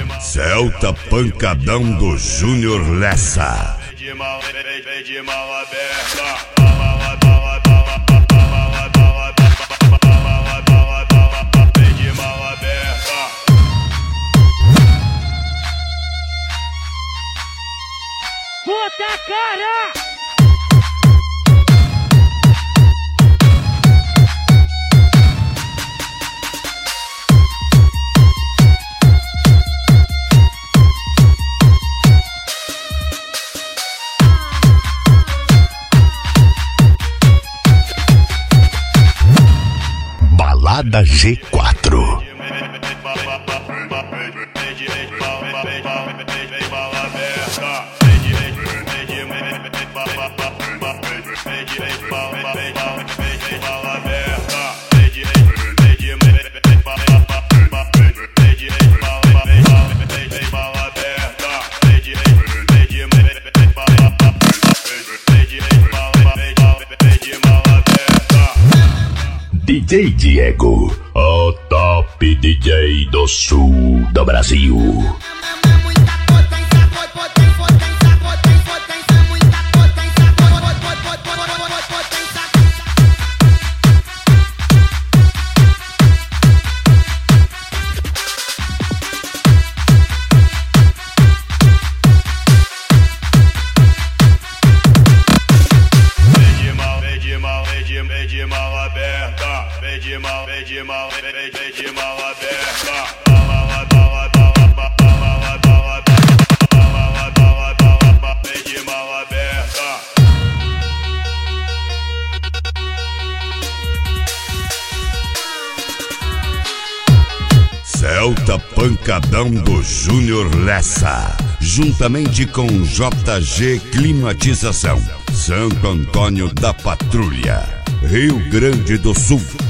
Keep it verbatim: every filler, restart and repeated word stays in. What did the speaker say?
Celta Pancadão do Júnior Lessa. De mal, de mal aberta. Puta cara! Balada G quatro. D J Diego, o top D J do sul do Brasil. De mal aberta, vem de mal, vem de mal, vem de mal aberta. Vem de mal aberta. Celta Pancadão do Júnior Lessa, juntamente com J G Climatização, Santo Antônio da Patrulha, Rio Grande do Sul.